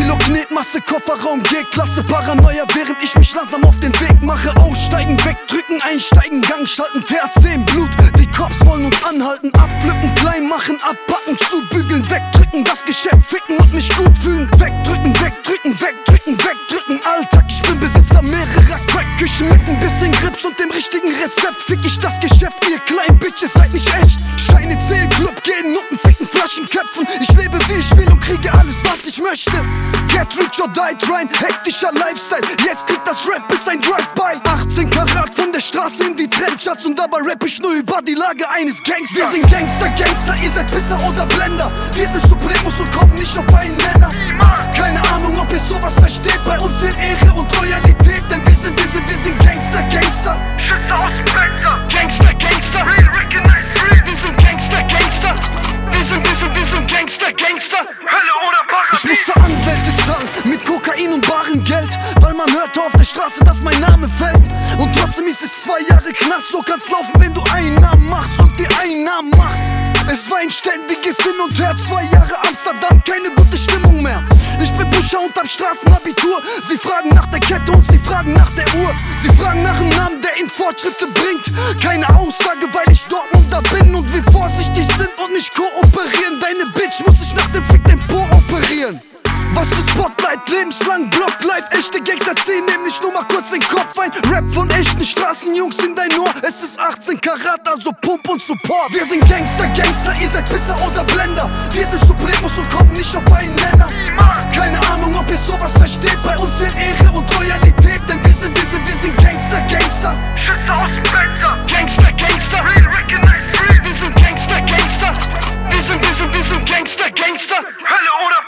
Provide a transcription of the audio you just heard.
Kilo Knetmasse, Kofferraum, G-Klasse, Paranoia, während ich mich langsam auf den Weg mache. Aussteigen, wegdrücken, einsteigen, Gang schalten, THC im Blut. Die Cops wollen uns anhalten, abpflücken, klein machen, abpacken, zubügeln, wegdrücken, das Geschäft ficken und mich gut fühlen. Wegdrücken, wegdrücken, wegdrücken, wegdrücken, Alltag. Ich bin Besitzer mehrerer Crack-Küchen mit ein bisschen Grips und dem richtigen Rezept. Fick ich das Geschäft, ihr kleinen Bitches, seid nicht echt. Scheine zählen, Club gehen, Nutten ficken, Flaschen köpfen. Ich lebe wie ich will und kriege alles, was ich möchte. Get rich or die trying, hektischer Lifestyle. Jetzt kriegt das Rap bis ein Drive-by. 18 Karat von der Straße in die Trendshots und dabei rapp ich nur über die Lage eines Gangsters. Wir sind Gangster, Gangster, ihr seid Pisser oder Blender. Wir sind Supremos und kommen nicht auf einen Nenner. Keine Ahnung, ob ihr sowas versteht. Bei uns sind Ehre und Loyalität, denn wir sind Gangster, Gangster. Schüsse aus dem Fenster. Gangster, Gangster. Real, recognize real. Wir sind Gangster, Gangster. Wir sind Gangster, Gangster. Hölle oder Ich Paradies. musste Anwälte zahlen mit Kokain und barem Geld, weil man hörte auf der Straße, dass mein Name fällt. Und trotzdem ist es 2 Jahre Knast. So kann's laufen, wenn du Einnahmen machst und die Einnahmen machst. Es war ein ständiges Hin und Her, 2 Jahre Amsterdam, keine gute Stimmung mehr. Ich bin Pusher und hab Straßenabitur. Sie fragen nach der Kette und sie fragen nach der Uhr. Sie fragen nach dem Namen, der ihnen Fortschritte bringt. Keine Aussage, weil ich Dortmunder bin und wir vorsichtig sind und nicht kooperieren. Deine Bitch muss ich nach dem Fick den Po operieren. Was für Spotlight, lebenslang Blocklife. Echte Gangster ziehen nämlich nur mal kurz den Kopf ein. Rap von echten Straßenjungs in dein Ohr. Es ist 18 Karat, also Pump und Support. Wir sind Gangster, Gangster, ihr seid Pisser oder Blender. Wir sind Supremos und kommen nicht auf einen Nenner. Keine Ahnung, ob ihr sowas versteht. Bei uns sind Ehre und Loyalität, denn wir sind Gangster, Gangster. Schüsse aus dem Fenster. Gangster, Gangster. Real, recognize real. Wir sind Gangster, Gangster. Wir sind Gangster, Gangster. Hölle oder